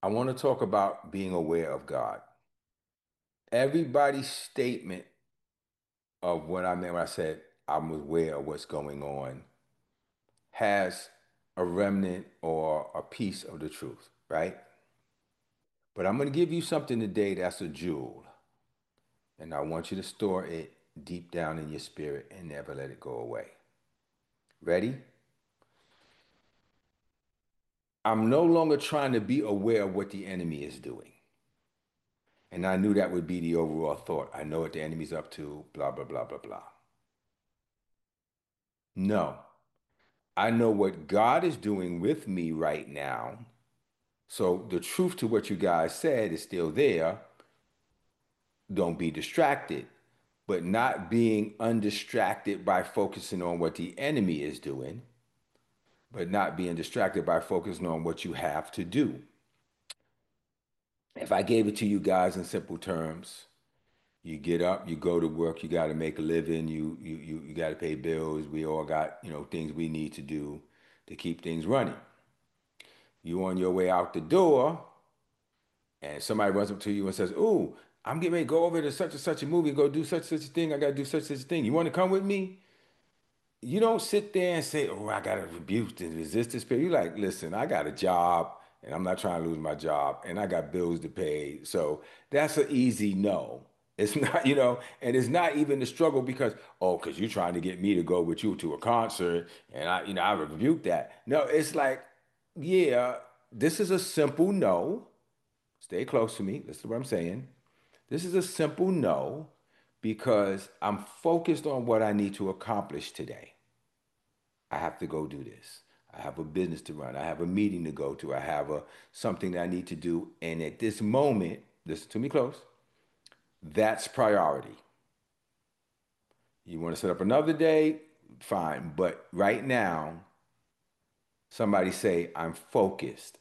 I want to talk about being aware of God. Everybody's statement of what I meant when I said I'm aware of what's going on has a remnant or a piece of the truth, right? But I'm going to give you something today that's a jewel, and I want you to store it deep down in your spirit and never let it go away. Ready? I'm no longer trying to be aware of what the enemy is doing. And I knew that would be the overall thought. I know what the enemy's up to, blah, blah, blah, blah, blah. No, I know what God is doing with me right now. So the truth to what you guys said is still there. Don't be distracted, but not being undistracted by focusing on what the enemy is doing, but not being distracted by focusing on what you have to do. If I gave it to you guys in simple terms, you get up, you go to work, you got to make a living, you got to pay bills. We all got, things we need to do to keep things running. You on your way out the door, and somebody runs up to you and says, "Ooh, I'm getting ready to go over to such and such a movie, go do such and such a thing. I got to do such and such a thing. You want to come with me?" You don't sit there and say, "Oh, I got to rebuke and resist this spirit." You're like, "Listen, I got a job and I'm not trying to lose my job and I got bills to pay." So that's an easy no. It's not, and it's not even the struggle because, oh, because you're trying to get me to go with you to a concert and I rebuke that. No, it's like, yeah, this is a simple no. Stay close to me. Listen to what I'm saying. This is a simple no because I'm focused on what I need to accomplish today. I have to go do this. I have a business to run. I have a meeting to go to. I have something that I need to do. And at this moment, listen to me close, that's priority. You want to set up another day? Fine. But right now, somebody say, I'm focused.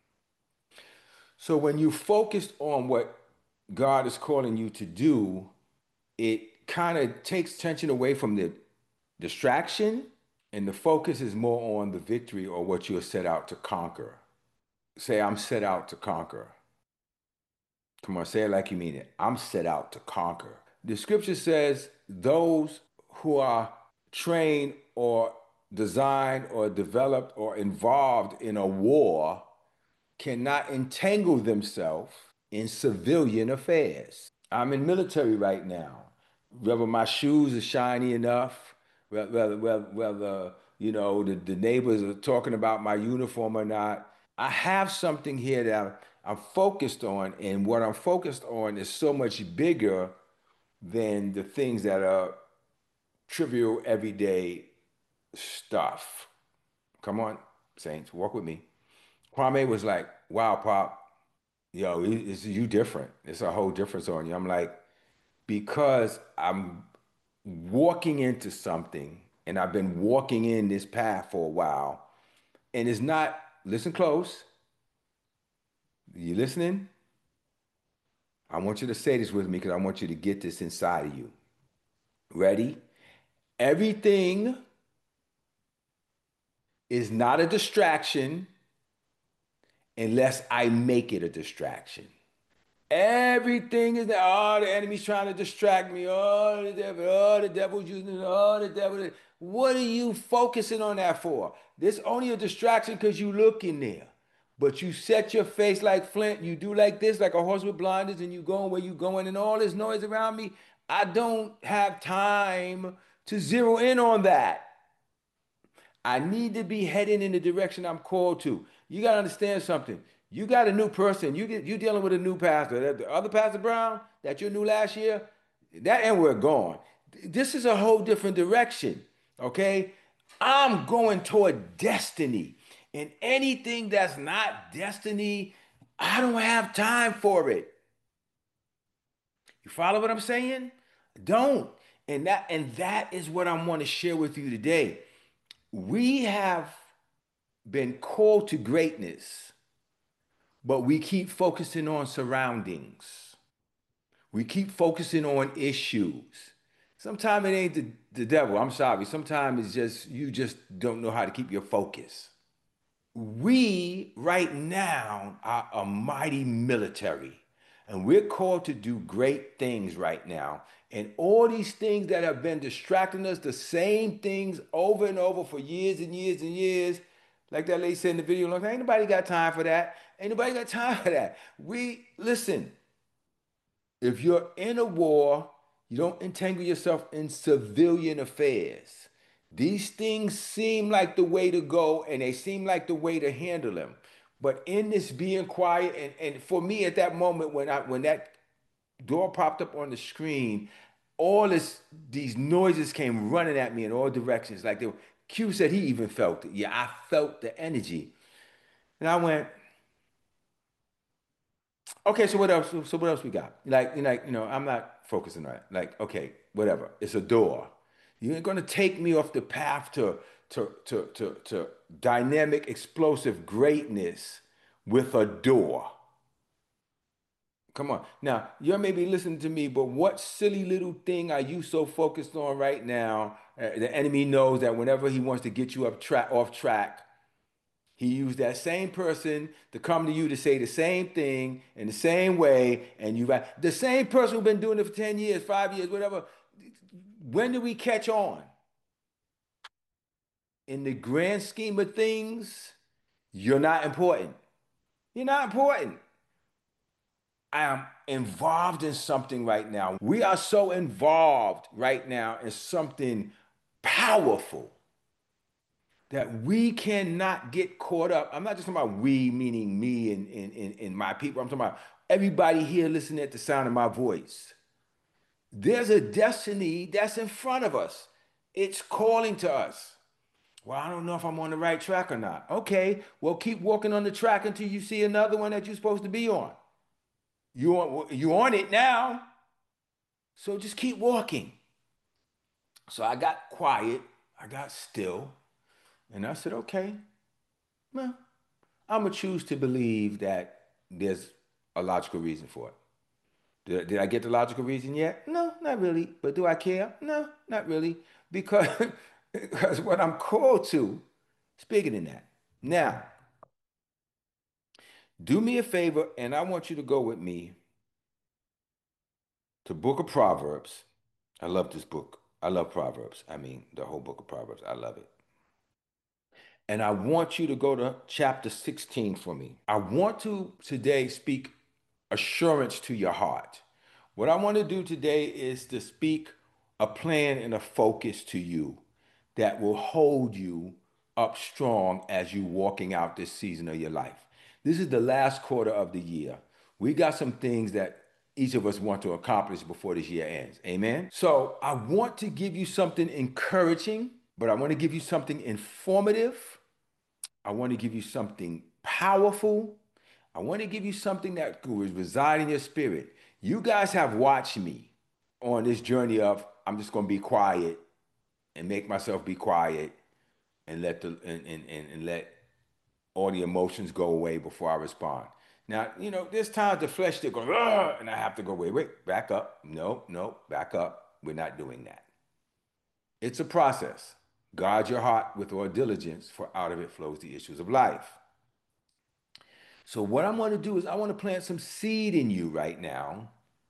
So when you focused on what God is calling you to do, it kind of takes tension away from the distraction, and the focus is more on the victory or what you're set out to conquer. Say, I'm set out to conquer. Come on, say it like you mean it. I'm set out to conquer. The scripture says those who are trained or designed or developed or involved in a war cannot entangle themselves in civilian affairs. I'm in military right now. Whether my shoes are shiny enough, whether the neighbors are talking about my uniform or not, I have something here that I'm focused on, and what I'm focused on is so much bigger than the things that are trivial, everyday stuff. Come on, Saints, walk with me. Kwame was like, "Wow, Pop, yo, it's you different. It's a whole difference on you." I'm like, because I'm walking into something, and I've been walking in this path for a while, and it's not. Listen close. You listening? I want you to say this with me because I want you to get this inside of you. Ready? Everything is not a distraction unless I make it a distraction. Everything is that, oh, the enemy's trying to distract me. Oh, the devil's using it. Oh, the devil. What are you focusing on that for? This only a distraction because you look in there. But you set your face like flint. You do like this, like a horse with blinders, and you going where you going, and all this noise around me. I don't have time to zero in on that. I need to be heading in the direction I'm called to. You got to understand something. You got a new person. You dealing with a new pastor. The other Pastor Brown that you knew last year, that and we're gone. This is a whole different direction. Okay, I'm going toward destiny, and anything that's not destiny, I don't have time for it. You follow what I'm saying? Don't. And that is what I want to share with you today. We have been called to greatness, but we keep focusing on surroundings. We keep focusing on issues. Sometimes it ain't the devil. I'm sorry. Sometimes it's just you just don't know how to keep your focus. we right now are a mighty military, and we're called to do great things right now. And all these things that have been distracting us, the same things over and over for years and years and years, like that lady said in the video, like, ain't nobody got time for that. Ain't nobody got time for that. We listen. If you're in a war, you don't entangle yourself in civilian affairs. These things seem like the way to go and they seem like the way to handle them. But in this being quiet, and for me at that moment when that door popped up on the screen, all these noises came running at me in all directions. Like Q said he even felt it. Yeah, I felt the energy. And I went, okay, so what else? So what else we got? I'm not focusing on it. Like, okay, whatever. It's a door. You ain't gonna take me off the path to dynamic, explosive greatness with a door. Come on. Now, you're maybe listening to me, but what silly little thing are you so focused on right now? The enemy knows that whenever he wants to get you off track, he used that same person to come to you to say the same thing in the same way, and you right. The same person who's been doing it for 10 years, 5 years, whatever. When do we catch on? In the grand scheme of things, you're not important. You're not important. I am involved in something right now. We are so involved right now in something powerful that we cannot get caught up. I'm not just talking about we, meaning me and my people. I'm talking about everybody here listening at the sound of my voice. There's a destiny that's in front of us. It's calling to us. Well, I don't know if I'm on the right track or not. Okay, well, keep walking on the track until you see another one that you're supposed to be on. You on it now, so just keep walking. So I got quiet, I got still, and I said, okay, well, I'm gonna choose to believe that there's a logical reason for it. Did I get the logical reason yet? No, not really. But do I care? No, not really. Because, because what I'm called to is bigger than that. Now, do me a favor, and I want you to go with me to Book of Proverbs. I love this book. I love Proverbs. I mean, the whole book of Proverbs. I love it. And I want you to go to chapter 16 for me. I want to today speak assurance to your heart. What I want to do today is to speak a plan and a focus to you that will hold you up strong as you walking out this season of your life. This is the last quarter of the year. We got some things that each of us want to accomplish before this year ends. Amen. So I want to give you something encouraging, but I want to give you something informative. I want to give you something powerful. I want to give you something that will reside in your spirit. You guys have watched me on this journey of I'm just going to be quiet and make myself be quiet and let all the emotions go away before I respond. Now, there's times the flesh still goes, "Ugh," and I have to go, wait, back up. No, no, back up. We're not doing that. It's a process. Guard your heart with all diligence, for out of it flows the issues of life. So what I'm going to do is I want to plant some seed in you right now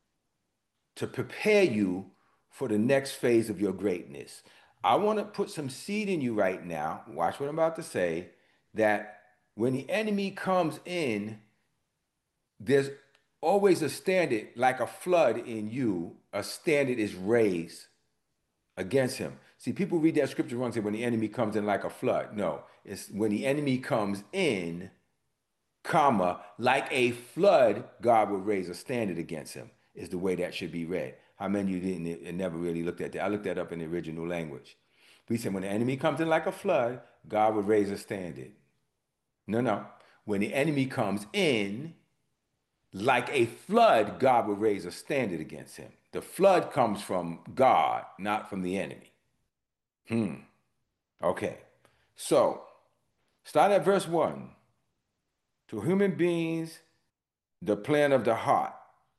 to prepare you for the next phase of your greatness. I want to put some seed in you right now. Watch what I'm about to say. That when the enemy comes in, there's always a standard, like a flood in you, a standard is raised against him. See, people read that scripture wrong and say when the enemy comes in like a flood. No, it's when the enemy comes in, comma, like a flood, God will raise a standard against him, is the way that should be read. How many of you didn't and never really looked at that? I looked that up in the original language. We said when the enemy comes in like a flood, God will raise a standard. No, no. When the enemy comes in like a flood, God will raise a standard against him. The flood comes from God, not from the enemy. Okay. So, start at verse 1. To human beings, the plan of the heart,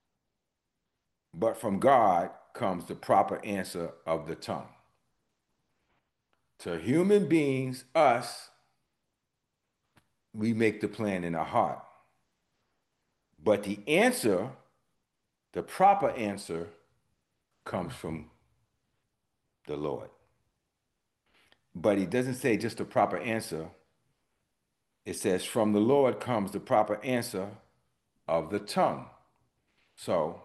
but from God comes the proper answer of the tongue. To human beings, us, we make the plan in our heart. But the answer, the proper answer, comes from the Lord. But he doesn't say just the proper answer. It says, from the Lord comes the proper answer of the tongue. So,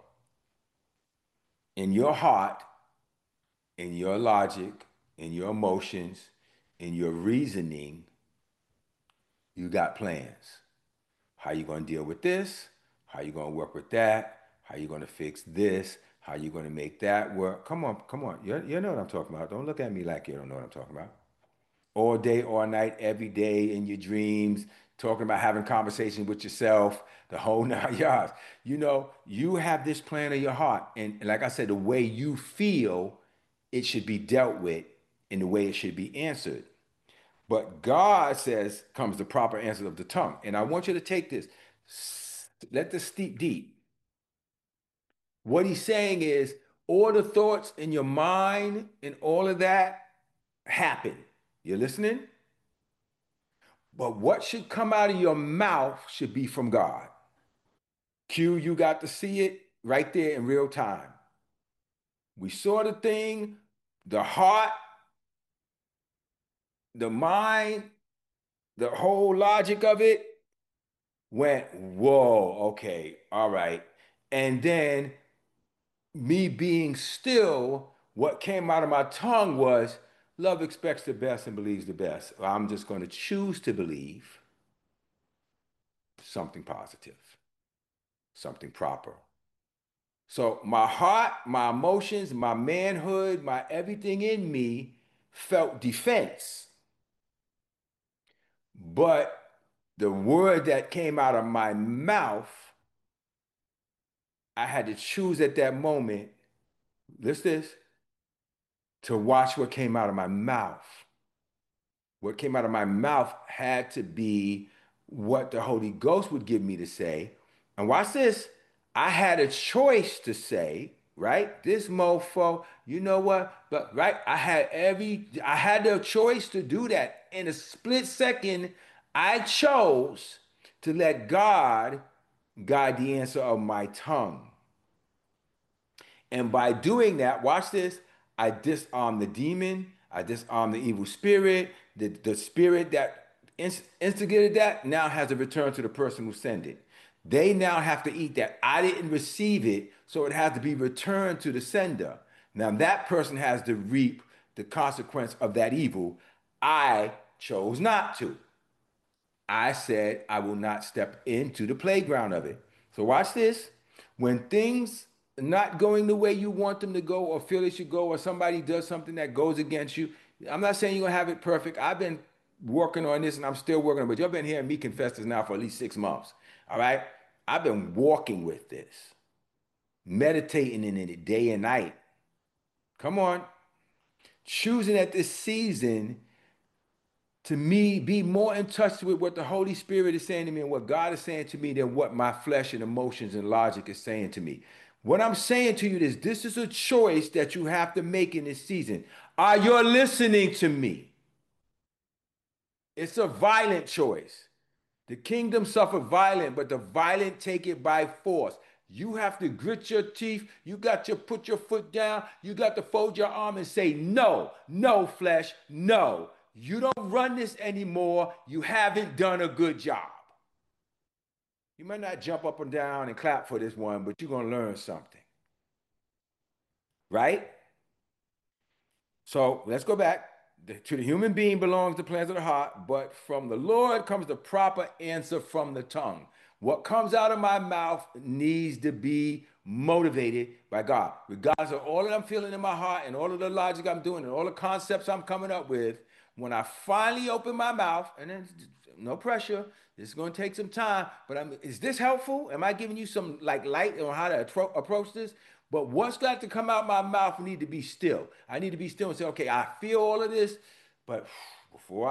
in your heart, in your logic, in your emotions, in your reasoning, you got plans. How you going to deal with this? How you going to work with that? How you going to fix this? How you going to make that work? Come on, come on. You know what I'm talking about. Don't look at me like you don't know what I'm talking about. All day, all night, every day in your dreams, talking about having conversations with yourself, the whole 9 yards. You know, you have this plan in your heart. And like I said, the way you feel it should be dealt with in the way it should be answered. But God says comes the proper answer of the tongue. And I want you to take this. Let this steep deep. What he's saying is all the thoughts in your mind and all of that happen. You're listening? But what should come out of your mouth should be from God. Q, you got to see it right there in real time. We saw the thing, the heart, the mind, the whole logic of it went, whoa, okay, all right. And then me being still, what came out of my tongue was, love expects the best and believes the best. I'm just going to choose to believe something positive, something proper. So my heart, my emotions, my manhood, my everything in me felt defense. But the word that came out of my mouth, I had to choose at that moment, listen to this, to watch what came out of my mouth. What came out of my mouth had to be what the Holy Ghost would give me to say. And watch this. I had a choice to say, right? This mofo, you know what? But right, I had the choice to do that. In a split second, I chose to let God guide the answer of my tongue. And by doing that, watch this, I disarm the demon, I disarm the evil spirit, the spirit that instigated that now has to return to the person who sent it. They now have to eat that. I didn't receive it, so it has to be returned to the sender. Now that person has to reap the consequence of that evil. I chose not to. I said I will not step into the playground of it. So watch this. When things are not going the way you want them to go or feel they should go, or somebody does something that goes against you, I'm not saying you're gonna have it perfect. I've been working on this and I'm still working on it, but you've been hearing me confess this now for at least 6 months. All right. I've been walking with this, meditating in it day and night. Come on. Choosing at this season to me be more in touch with what the Holy Spirit is saying to me and what God is saying to me than what my flesh and emotions and logic is saying to me. What I'm saying to you is this is a choice that you have to make in this season. Are you listening to me? It's a violent choice. The kingdom suffer violent, but the violent take it by force. You have to grit your teeth. You got to put your foot down. You got to fold your arm and say, no, no, flesh, no. You don't run this anymore. You haven't done a good job. You might not jump up and down and clap for this one, but you're going to learn something, right? So let's go back. To the human being belongs the plans of the heart, but from the Lord comes the proper answer from the tongue. What comes out of my mouth needs to be motivated by God. Regardless of all that I'm feeling in my heart and all of the logic I'm doing and all the concepts I'm coming up with, when I finally open my mouth, and then no pressure, this is going to take some time, but is this helpful? Am I giving you some like light on how to approach this? But what's got to come out my mouth need to be still. I need to be still and say, okay, I feel all of this, but before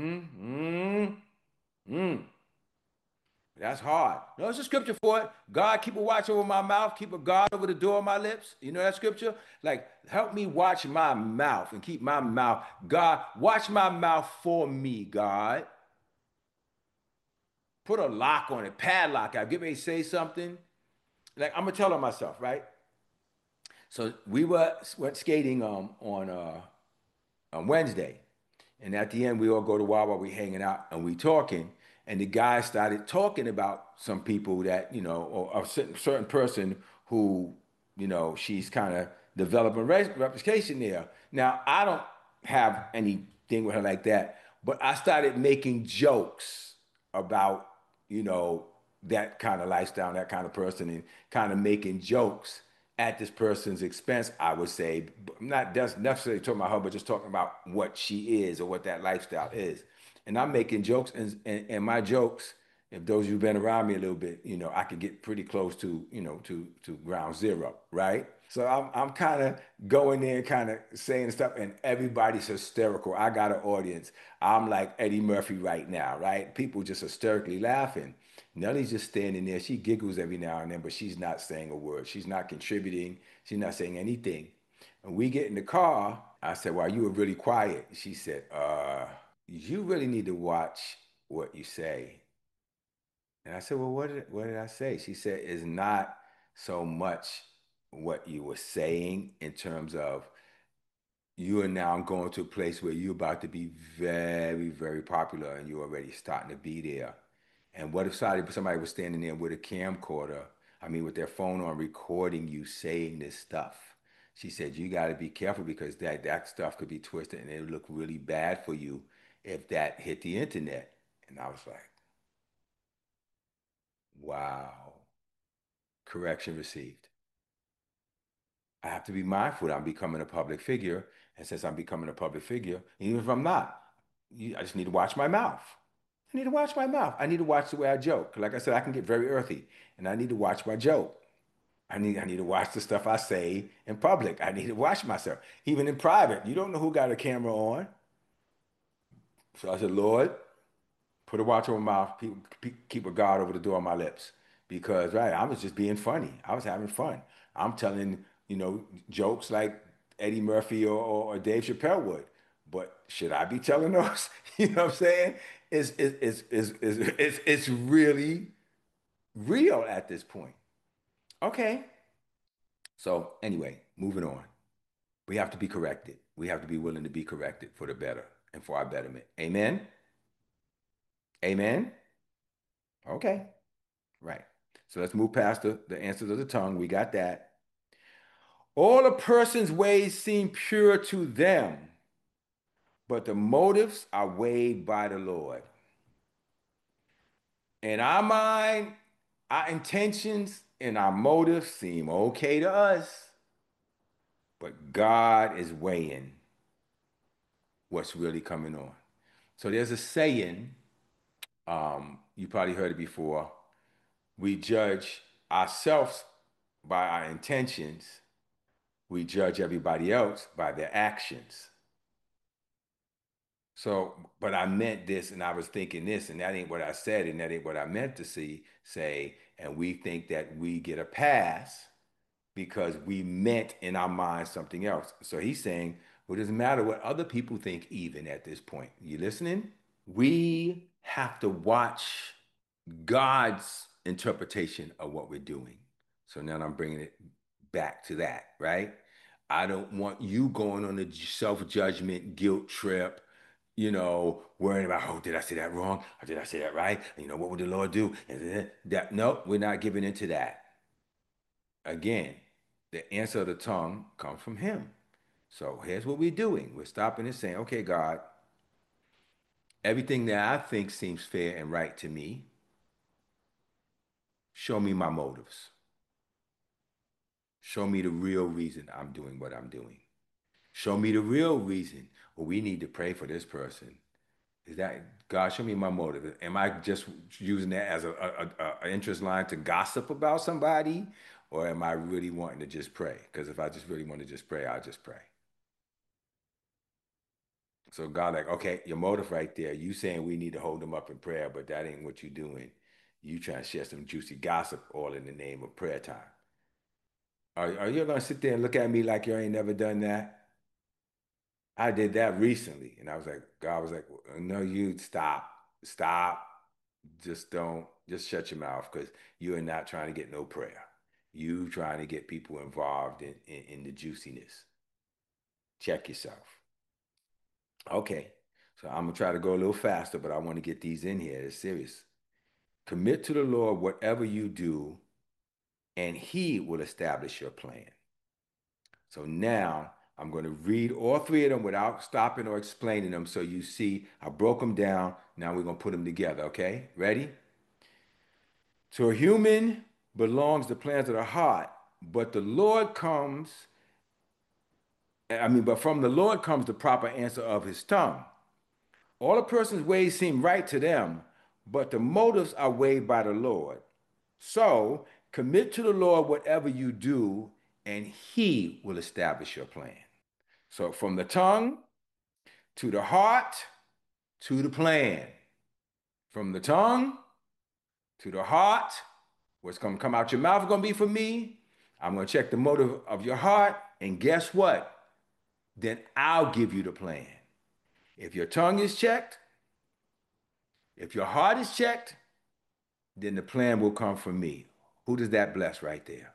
that's hard. No, there's a scripture for it. God, keep a watch over my mouth, keep a guard over the door of my lips. You know that scripture? Like, help me watch my mouth and keep my mouth. God, watch my mouth for me, God. put a lock on it, padlock. I get ready to say something. Like I'm gonna tell her myself, right? So we went skating on Wednesday. And at the end, we all go to Wawa, we hanging out and we talking. And the guy started talking about some people that, or a certain person who, she's kind of developing reputation there. Now, I don't have anything with her like that, but I started making jokes about, you know, that kind of lifestyle, that kind of person, and kind of making jokes at this person's expense, I would say. I'm not just necessarily talking about her, but just talking about what she is or what that lifestyle is. And I'm making jokes, and my jokes, if those of you've been around me a little bit, I could get pretty close to, to ground zero, right? So I'm kind of going there, kind of saying stuff, and everybody's hysterical. I got an audience. I'm like Eddie Murphy right now, right? People just hysterically laughing. Nellie's just standing there. She giggles every now and then, but she's not saying a word. She's not contributing. She's not saying anything. And we get in the car. I said, "Well, you were really quiet." She said, you really need to watch what you say." And I said, "Well, what did I say?" She said, "It's not so much what you were saying in terms of you are now going to a place where you're about to be very, very popular and you're already starting to be there. And what if somebody was standing there with a camcorder, I mean, with their phone on recording you saying this stuff?" She said, "You got to be careful because that stuff could be twisted and it would look really bad for you if that hit the internet." And I was like, wow, correction received. I have to be mindful that I'm becoming a public figure. And since I'm becoming a public figure, even if I'm not, I just need to watch my mouth. I need to watch my mouth. I need to watch the way I joke. Like I said, I can get very earthy, and I need to watch my joke. I need to watch the stuff I say in public. I need to watch myself, even in private. You don't know who got a camera on. So I said, "Lord, put a watch over my mouth, keep a guard over the door of my lips." Because, right, I was just being funny. I was having fun. I'm telling, jokes like Eddie Murphy or Dave Chappelle would. But should I be telling those? You know what I'm saying? It's really real at this point. Okay. So anyway, moving on. We have to be corrected. We have to be willing to be corrected for the better and for our betterment. Amen. Amen. Okay. Right. So let's move past the answers of the tongue. We got that. All a person's ways seem pure to them, but the motives are weighed by the Lord. In our mind, our intentions and our motives seem okay to us, but God is weighing what's really coming on. So there's a saying, you probably heard it before. We judge ourselves by our intentions. We judge everybody else by their actions. So, but I meant this and I was thinking this, and that ain't what I said, and that ain't what I meant to say. And we think that we get a pass because we meant in our mind something else. So he's saying, well, it doesn't matter what other people think, even at this point. You listening? We have to watch God's interpretation of what we're doing. So now I'm bringing it back to that, right? I don't want you going on a self-judgment guilt trip, worrying about, oh, did I say that wrong? Or did I say that right? What would the Lord do? And then that, no, we're not giving into that. Again, the answer of the tongue comes from Him. So here's what we're doing. We're stopping and saying, okay, God, everything that I think seems fair and right to me, show me my motives. Show me the real reason I'm doing what I'm doing. Show me the real reason. Well, we need to pray for this person. Is that God? Show me my motive. Am I just using that as a interest line to gossip about somebody, or am I really wanting to just pray? Because if I just really want to just pray, I'll just pray. So God, like, okay, your motive right there. You saying we need to hold them up in prayer, but that ain't what you doing. You trying to share some juicy gossip all in the name of prayer time. Are you gonna sit there and look at me like you ain't never done that? I did that recently, and I was like, God was like, no, you stop. Just don't, just shut your mouth because you are not trying to get no prayer. You trying to get people involved in the juiciness. Check yourself. Okay. So I'm gonna try to go a little faster, but I want to get these in here. It's serious. Commit to the Lord whatever you do, and He will establish your plan. So now I'm going to read all three of them without stopping or explaining them. So you see, I broke them down. Now we're going to put them together. Okay? Ready? To a human belongs the plans of the heart, but the Lord comes, but from the Lord comes the proper answer of his tongue. All a person's ways seem right to them, but the motives are weighed by the Lord. So commit to the Lord whatever you do, and he will establish your plan. So from the tongue to the heart to the plan. From the tongue to the heart, what's going to come out your mouth is going to be for me. I'm going to check the motive of your heart. And guess what? Then I'll give you the plan. If your tongue is checked, if your heart is checked, then the plan will come from me. Who does that bless right there?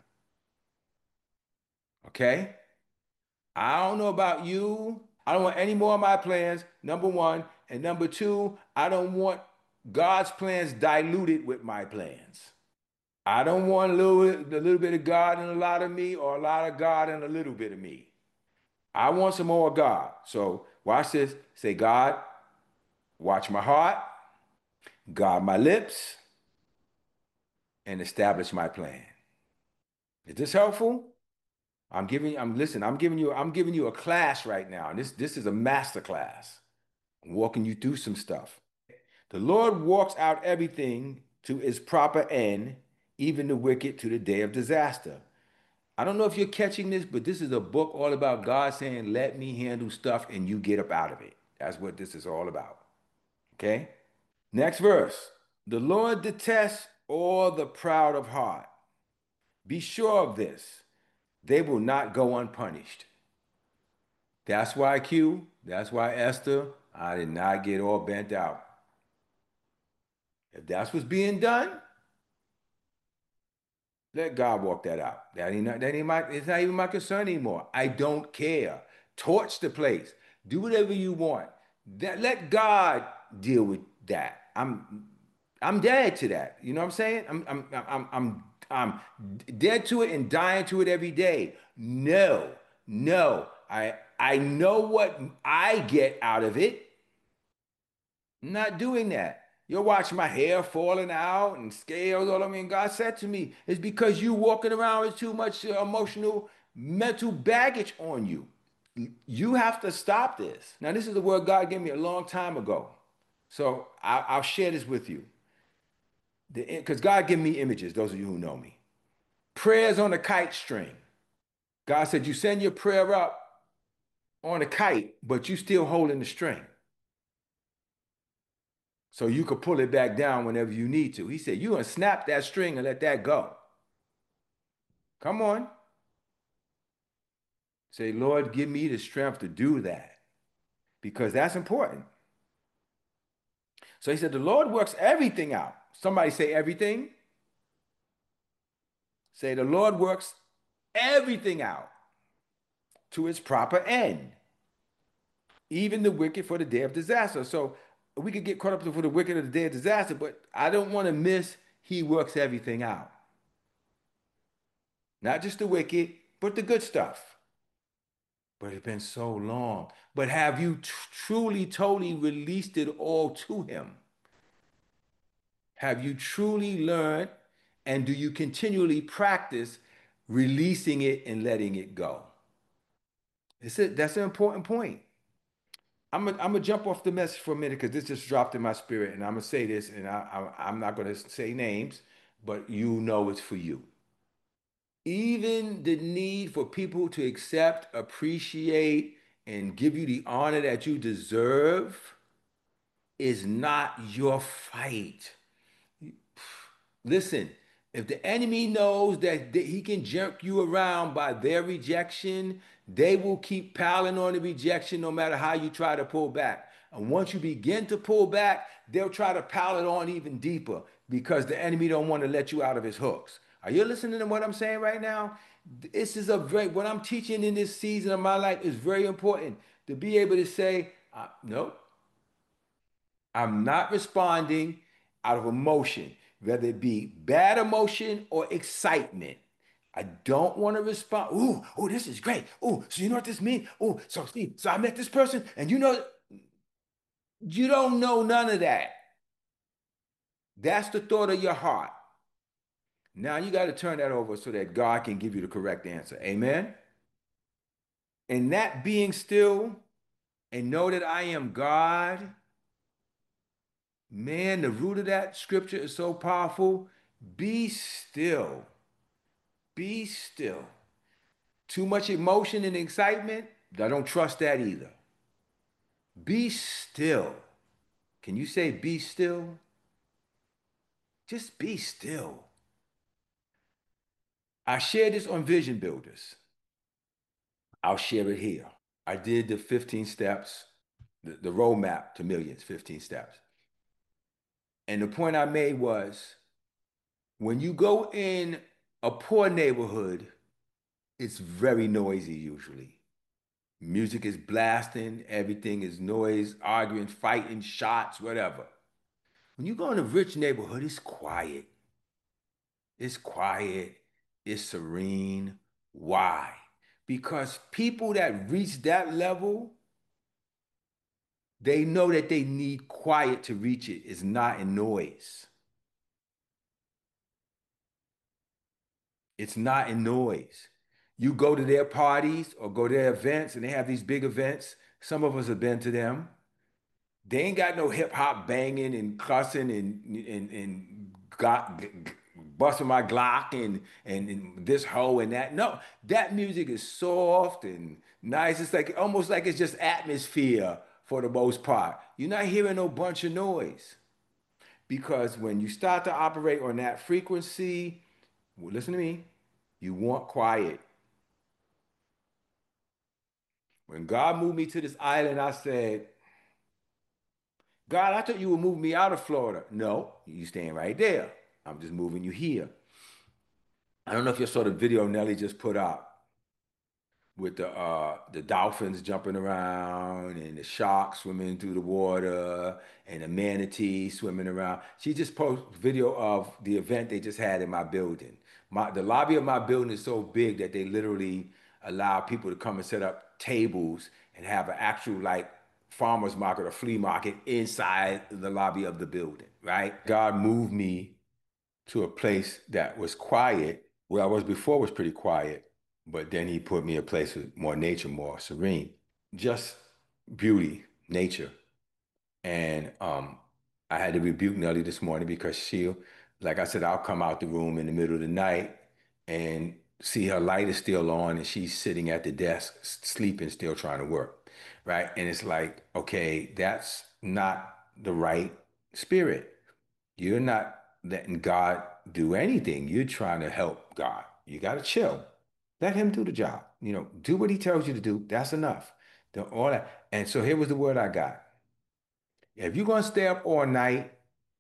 Okay? I don't know about you. I don't want any more of my plans, number one. And number two, I don't want God's plans diluted with my plans. I don't want a little bit of God and a lot of me, or a lot of God and a little bit of me. I want some more God. So watch this. Say, God, watch my heart, guard my lips, and establish my plan. Is this helpful? I'm giving you a class right now. And this is a master class. I'm walking you through some stuff. The Lord walks out everything to its proper end, even the wicked to the day of disaster. I don't know if you're catching this, but this is a book all about God saying, let me handle stuff and you get up out of it. That's what this is all about. Okay? Next verse. The Lord detests all the proud of heart. Be sure of this. They will not go unpunished. That's why Q, that's why Esther, I did not get all bent out. If that's what's being done, let God walk that out. It's not even my concern anymore. I don't care. Torch the place. Do whatever you want. Let God deal with that. I'm dead to that. You know what I'm saying? I'm dead to it and dying to it every day. No, no. I know what I get out of it. I'm not doing that. You'll watch my hair falling out and scales all over me. And God said to me, it's because you walking around with too much emotional, mental baggage on you. You have to stop this. Now, this is the word God gave me a long time ago. So I'll share this with you. Because God gave me images, those of you who know me. Prayers on a kite string. God said, you send your prayer up on a kite, but you still holding the string. So you could pull it back down whenever you need to. He said, you're going to snap that string and let that go. Come on. Say, Lord, give me the strength to do that because that's important. So he said, the Lord works everything out. Somebody say everything. Say, the Lord works everything out to its proper end, even the wicked for the day of disaster. So we could get caught up for the wicked of the day of disaster, but I don't want to miss he works everything out. Not just the wicked, but the good stuff. But it's been so long. But have you truly, totally released it all to him? Have you truly learned and do you continually practice releasing it and letting it go? That's an important point. I'm gonna jump off the message for a minute because this just dropped in my spirit, and I'm gonna say this, and I'm not gonna say names, but you know it's for you. Even the need for people to accept, appreciate, and give you the honor that you deserve is not your fight. Listen, if the enemy knows that he can jerk you around by their rejection, they will keep piling on the rejection no matter how you try to pull back. And once you begin to pull back, they'll try to pile it on even deeper because the enemy don't want to let you out of his hooks. Are you listening to what I'm saying right now? This is a very, what I'm teaching in this season of my life is very important to be able to say, nope, I'm not responding out of emotion, whether it be bad emotion or excitement. I don't want to respond. Ooh, oh, this is great. Oh, so you know what this means? Oh, so Steve, so I met this person, and you don't know none of that. That's the thought of your heart. Now you got to turn that over so that God can give you the correct answer. Amen. And that being still and know that I am God, man, the root of that scripture is so powerful. Be still. Be still. Too much emotion and excitement, I don't trust that either. Be still. Can you say be still? Just be still. I shared this on Vision Builders. I'll share it here. I did the 15 steps, the roadmap to millions, 15 steps. And the point I made was when you go in a poor neighborhood, it's very noisy usually. Music is blasting, everything is noise, arguing, fighting, shots, whatever. When you go in a rich neighborhood, it's quiet. It's quiet. It's serene. Why? Because people that reach that level, they know that they need quiet to reach it. It's not in noise. It's not in noise. You go to their parties or go to their events, and they have these big events. Some of us have been to them. They ain't got no hip hop banging and cussing and got busting my Glock and this hoe and that. No, that music is soft and nice. It's like almost like it's just atmosphere for the most part. You're not hearing no bunch of noise because when you start to operate on that frequency, well, listen to me, you want quiet. When God moved me to this island, I said, God, I thought you would move me out of Florida. No, you staying right there. I'm just moving you here. I don't know if you saw the video Nelly just put out with the dolphins jumping around and the sharks swimming through the water and the manatee swimming around. She just posted video of the event they just had in my building. The lobby of my building is so big that they literally allow people to come and set up tables and have an actual like farmers market or flea market inside the lobby of the building, right? God moved me to a place that was quiet. Where I was before was pretty quiet, but then he put me in a place with more nature, more serene, just beauty, nature. And I had to rebuke Nelly this morning because like I said, I'll come out the room in the middle of the night and see her light is still on and she's sitting at the desk, sleeping, still trying to work, right? And it's like, okay, that's not the right spirit. You're not letting God do anything. You're trying to help God. You got to chill. Let him do the job. Do what he tells you to do. That's enough. All that. And so here was the word I got. If you're going to stay up all night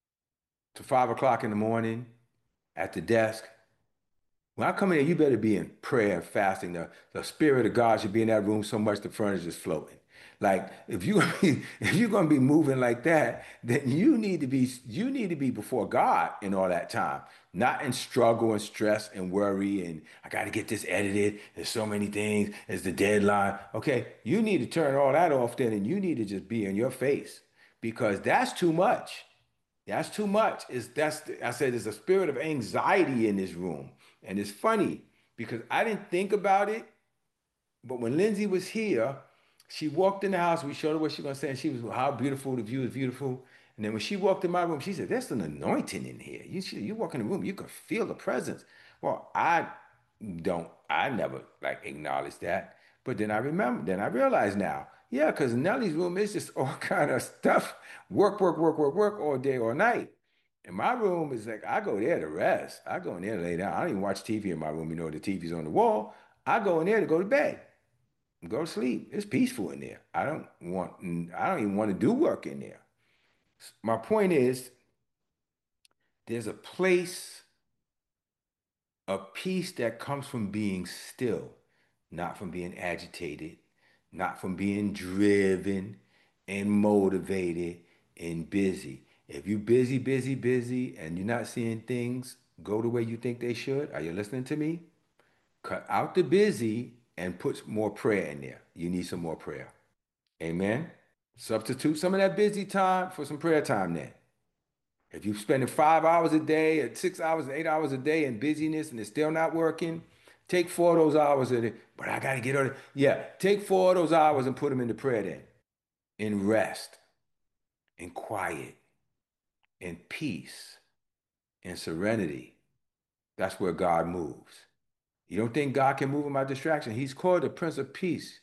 to 5 o'clock in the morning at the desk, when I come in here, you better be in prayer and fasting. The Spirit of God should be in that room so much the furniture is floating. Like if you if you're gonna be moving like that, then you need to be before God in all that time, not in struggle and stress and worry and I got to get this edited. There's so many things. There's the deadline. Okay, you need to turn all that off then, and you need to just be in your face because that's too much. That's too much. I said there's a spirit of anxiety in this room. And it's funny because I didn't think about it, but when Lindsay was here, she walked in the house, we showed her what she was gonna say, and she was how beautiful, the view is beautiful. And then when she walked in my room, she said, There's an anointing in here. You walk in the room, you can feel the presence. Well, I never like acknowledged that. But then I realized now, yeah, because Nellie's room is just all kind of stuff, work, work, work, work, work all day, all night. And my room is like I go there to rest. I go in there to lay down. I don't even watch TV in my room. The TV's on the wall. I go in there to go to bed. Go to sleep. It's peaceful in there. I don't even want to do work in there. My point is, there's a place a peace that comes from being still, not from being agitated, not from being driven and motivated and busy. If you busy, busy, busy, and you're not seeing things go the way you think they should, are you listening to me? Cut out the busy and put more prayer in there. You need some more prayer. Amen. Substitute some of that busy time for some prayer time then. If you're spending 5 hours a day, or 6 hours, 8 hours a day in busyness and it's still not working, take 4 of those hours a day. But I got to get on it. Yeah, take 4 of those hours and put them into prayer then, in rest, in quiet, in peace, in serenity. That's where God moves. You don't think God can move in my distraction? He's called the Prince of Peace.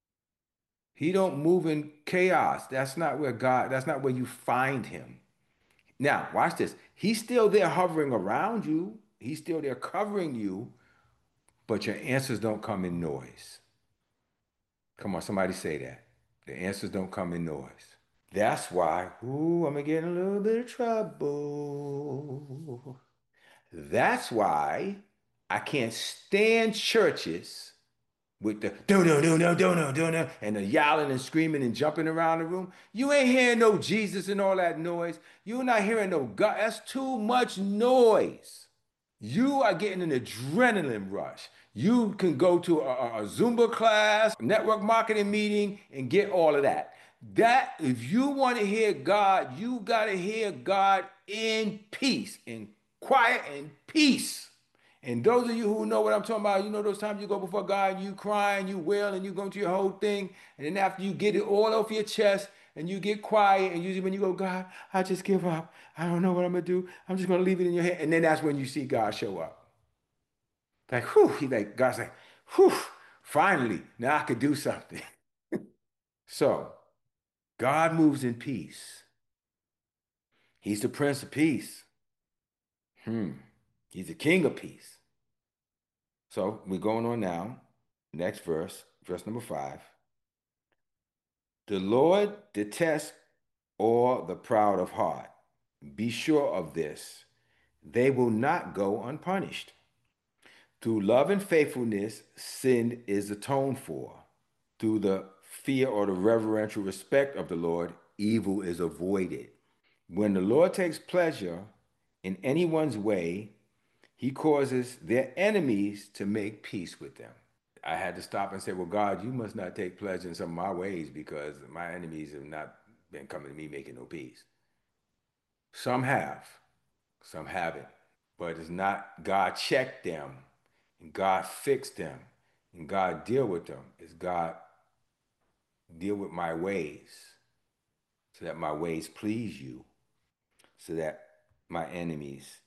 He don't move in chaos. That's not where you find him. Now, watch this. He's still there hovering around you. He's still there covering you, but your answers don't come in noise. Come on, somebody say that. The answers don't come in noise. That's why, ooh, I'm gonna get in a little bit of trouble. That's why I can't stand churches with the do no and the yelling and screaming and jumping around the room. You ain't hearing no Jesus and all that noise. You're not hearing no God. That's too much noise. You are getting an adrenaline rush. You can go to a Zumba class, network marketing meeting, and get all of that. That, if you want to hear God, you got to hear God in peace, in quiet and peace. And those of you who know what I'm talking about, you know those times you go before God and you cry and you wail and you go into your whole thing. And then after you get it all off your chest and you get quiet and usually when you go, God, I just give up. I don't know what I'm gonna do. I'm just gonna leave it in your hand. And then that's when you see God show up. Like, whew, God's like, whew, finally, now I could do something. So God moves in peace. He's the Prince of Peace. Hmm. He's the King of Peace. So we're going on now. Next verse, verse number 5. The Lord detests all the proud of heart. Be sure of this. They will not go unpunished. Through love and faithfulness, sin is atoned for. Through the fear or the reverential respect of the Lord, evil is avoided. When the Lord takes pleasure in anyone's way, he causes their enemies to make peace with them. I had to stop and say, well, God, you must not take pleasure in some of my ways because my enemies have not been coming to me making no peace. Some have, some haven't. But it's not God check them and God fix them and God deal with them. It's God deal with my ways so that my ways please you, so that my enemies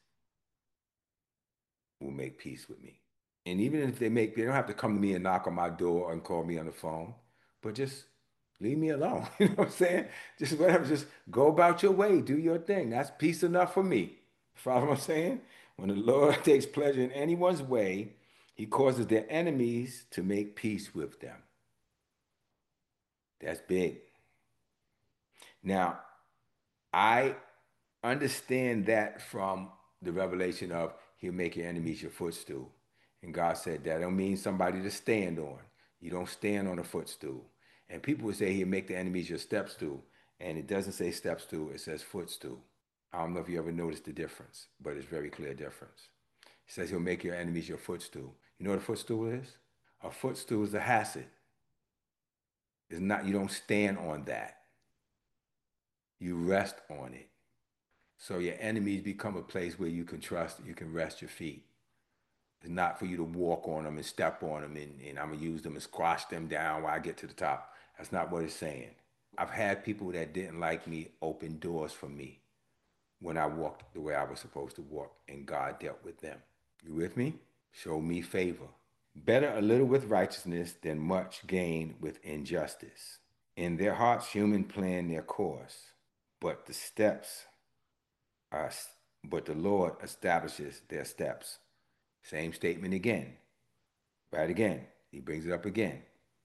will make peace with me. And even if they don't have to come to me and knock on my door and call me on the phone, but just leave me alone. You know what I'm saying? Just whatever, just go about your way, do your thing. That's peace enough for me. Follow what I'm saying? When the Lord takes pleasure in anyone's way, he causes their enemies to make peace with them. That's big. Now, I understand that from the revelation of he'll make your enemies your footstool. And God said that don't mean somebody to stand on. You don't stand on a footstool. And people would say he'll make the enemies your step stool. And it doesn't say step stool, it says footstool. I don't know if you ever noticed the difference, but it's very clear difference. It says he'll make your enemies your footstool. You know what a footstool is? A footstool is a hasset. It's not, you don't stand on that. You rest on it. So your enemies become a place where you can trust, you can rest your feet. It's not for you to walk on them and step on them and I'm going to use them and squash them down while I get to the top. That's not what it's saying. I've had people that didn't like me open doors for me when I walked the way I was supposed to walk, and God dealt with them. You with me? Show me favor. Better a little with righteousness than much gain with injustice. In their hearts, human plan their course, but the steps are, but the Lord establishes their steps. Same statement again. Right again. He brings it up again.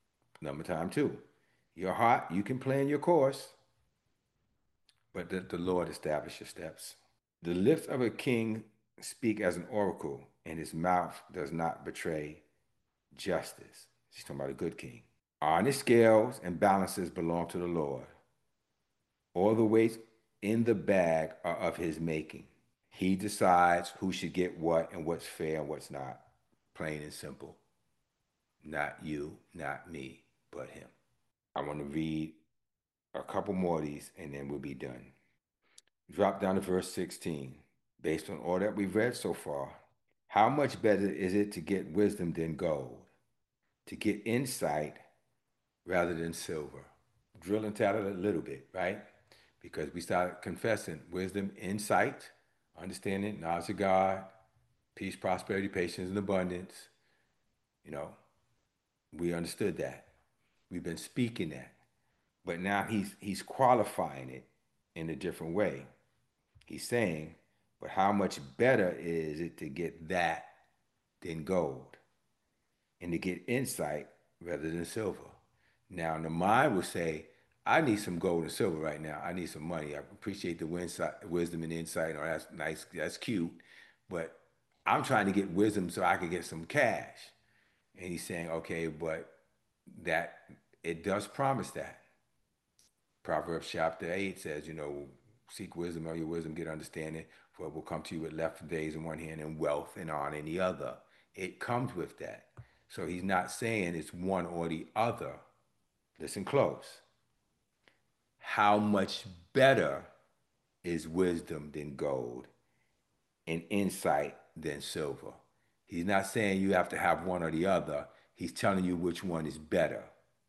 Number time two, your heart, you can plan your course, but the Lord establish your steps. The lips of a king speak as an oracle, and his mouth does not betray justice. She's talking about a good king. Honest scales and balances belong to the Lord. All the weights in the bag are of his making. He decides who should get what and what's fair and what's not. Plain and simple. Not you, not me, but him. I want to read a couple more of these and then we'll be done. Drop down to verse 16. Based on all that we've read so far, how much better is it to get wisdom than gold, to get insight rather than silver? Drill into that a little bit, right? Because we started confessing wisdom, insight, understanding, knowledge of God, peace, prosperity, patience, and abundance. You know, we understood that. We've been speaking that. But now he's qualifying it in a different way. He's saying, but how much better is it to get that than gold and to get insight rather than silver? Now, the mind will say, I need some gold and silver right now. I need some money. I appreciate the wisdom and insight. Oh, that's nice. That's cute. But I'm trying to get wisdom so I can get some cash. And he's saying, okay, but that it does promise that. Proverbs chapter 8 says, seek wisdom, all your wisdom, get understanding, for it will come to you with left days in one hand and wealth and honor in the other. It comes with that. So he's not saying it's one or the other. Listen close. How much better is wisdom than gold and insight than silver? He's not saying you have to have one or the other. He's telling you which one is better.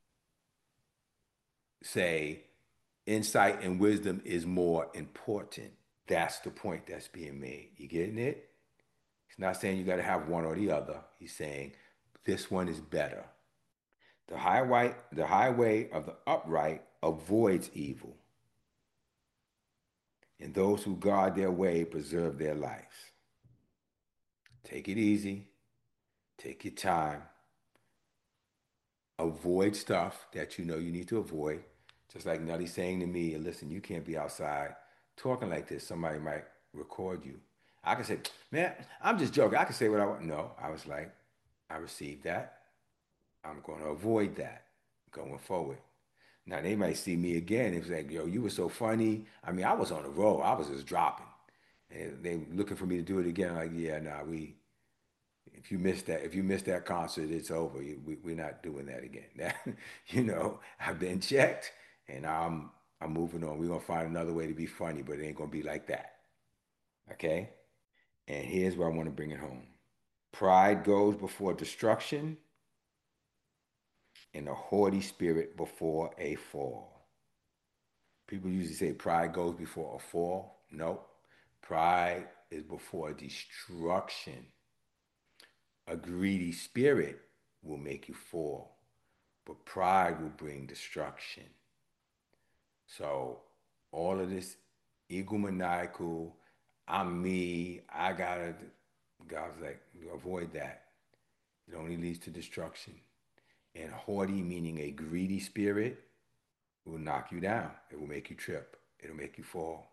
Say, insight and wisdom is more important. That's the point that's being made. You getting it? He's not saying you got to have one or the other. He's saying this one is better. The highway of the upright avoids evil, and those who guard their way preserve their lives. Take it easy. Take your time. Avoid stuff that you know you need to avoid. Just like Nutty saying to me, listen, you can't be outside talking like this. Somebody might record you. I can say, man, I'm just joking. I can say what I want. No, I was like, I received that. I'm going to avoid that going forward. Now they might see me again. It's like, yo, you were so funny. I mean, I was on the roll. I was just dropping. And they looking for me to do it again. Like, yeah, nah, if you missed that concert, it's over. We're not doing that again. That, I've been checked and I'm moving on. We're gonna find another way to be funny, but it ain't gonna be like that. Okay? And here's where I want to bring it home. Pride goes before destruction, and a haughty spirit before a fall. People usually say pride goes before a fall. Nope. Pride is before destruction. A greedy spirit will make you fall, but pride will bring destruction. So all of this egomaniacal, I'm me, I gotta, God's like, avoid that. It only leads to destruction. And haughty, meaning a greedy spirit, will knock you down. It will make you trip. It'll make you fall.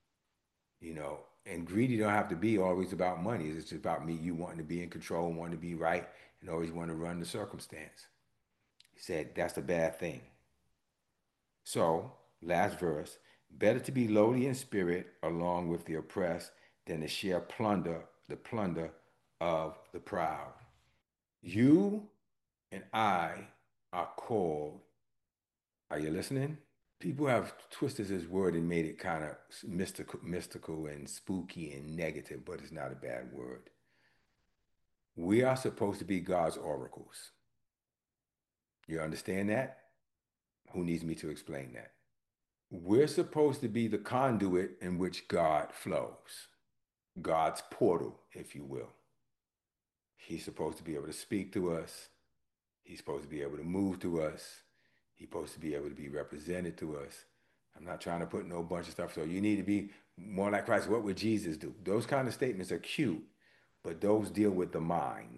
And greedy don't have to be always about money. It's just about me, you wanting to be in control, wanting to be right, and always want to run the circumstance. He said that's a bad thing. So, last verse, better to be lowly in spirit along with the oppressed than to share the plunder of the proud. You and I are called, are you listening? People have twisted this word and made it kind of mystical and spooky and negative, but it's not a bad word. We are supposed to be God's oracles. You understand that? Who needs me to explain that? We're supposed to be the conduit in which God flows, God's portal, if you will. He's supposed to be able to speak to us. He's supposed to be able to move to us. He's supposed to be able to be represented to us. I'm not trying to put no bunch of stuff. So you need to be more like Christ. What would Jesus do? Those kind of statements are cute, but those deal with the mind.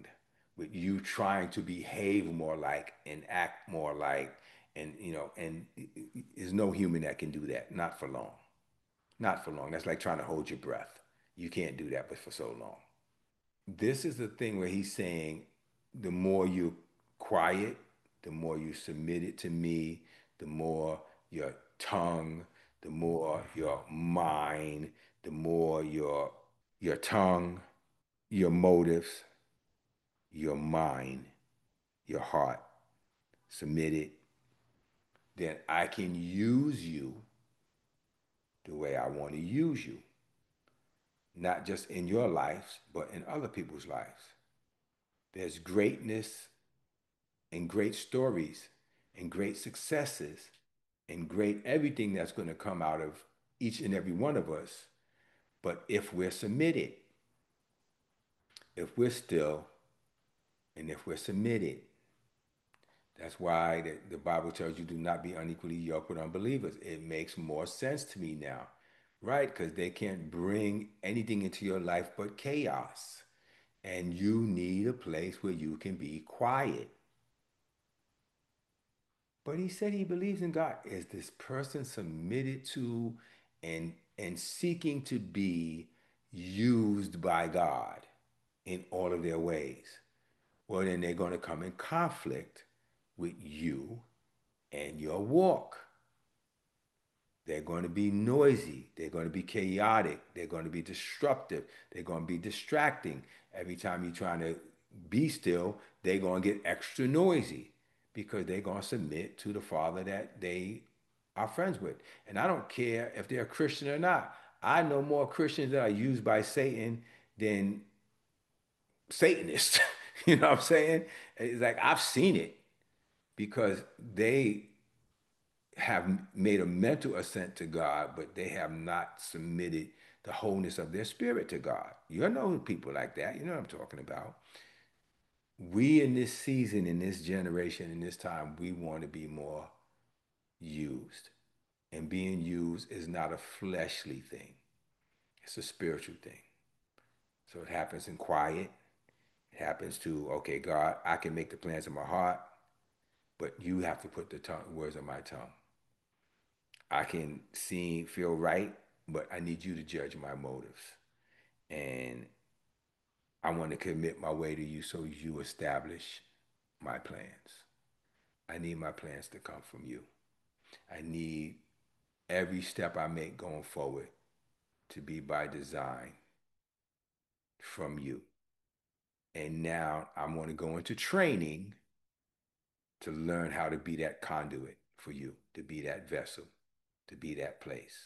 with you trying to behave more like and act more like, and and there's no human that can do that, not for long. Not for long. That's like trying to hold your breath. You can't do that but for so long. This is the thing where he's saying the more you quiet, the more you submit it to me, the more your tongue, the more your mind, the more your tongue, your motives, your mind, your heart, submit it, then I can use you the way I want to use you, not just in your lives, but in other people's lives. There's greatness and great stories and great successes and great everything that's going to come out of each and every one of us. But if we're submitted, if we're still, and if we're submitted, that's why the Bible tells you do not be unequally yoked with unbelievers. It makes more sense to me now, right? Because they can't bring anything into your life but chaos. And you need a place where you can be quiet. But he said he believes in God. Is this person submitted to and seeking to be used by God in all of their ways? Well, then they're going to come in conflict with you and your walk. They're going to be noisy. They're going to be chaotic. They're going to be disruptive. They're going to be distracting. Every time you're trying to be still, they're going to get extra noisy because they're going to submit to the Father that they are friends with. And I don't care if they're a Christian or not. I know more Christians that are used by Satan than Satanists. You know what I'm saying? It's like I've seen it because they have made a mental assent to God, but they have not submitted the wholeness of their spirit to God. You know people like that. You know what I'm talking about. We in this season, in this generation, in this time, we want to be more used. And being used is not a fleshly thing, it's a spiritual thing. So it happens in quiet. It happens to, okay, God, I can make the plans of my heart, but you have to put the words on my tongue. I can see, feel right, but I need you to judge my motives. And I want to commit my way to you so you establish my plans. I need my plans to come from you. I need every step I make going forward to be by design from you. And now I want to go into training to learn how to be that conduit for you, to be that vessel, to be that place.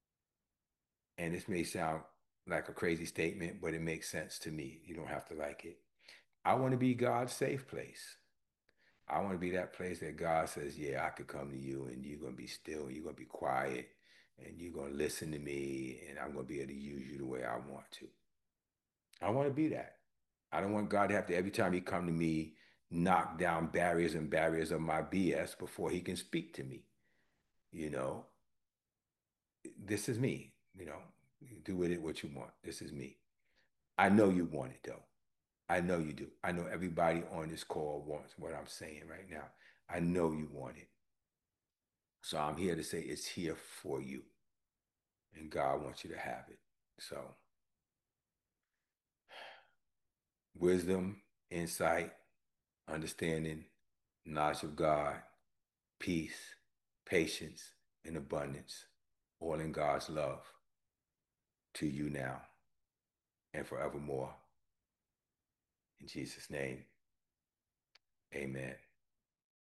And this may sound like a crazy statement, but it makes sense to me. You don't have to like it. I want to be God's safe place. I want to be that place that God says, yeah, I could come to you and you're going to be still, you're going to be quiet, and you're going to listen to me, and I'm going to be able to use you the way I want to. I want to be that. I don't want God to have to, every time he come to me, knock down barriers and barriers of my BS before he can speak to me. You know, this is me, you do with it what you want. This is me. I know you want it though. I know you do. I know everybody on this call wants what I'm saying right now. I know you want it. So I'm here to say it's here for you. And God wants you to have it. So wisdom, insight, understanding, knowledge of God, peace, patience, and abundance, all in God's love to you now and forevermore. In Jesus' name, amen.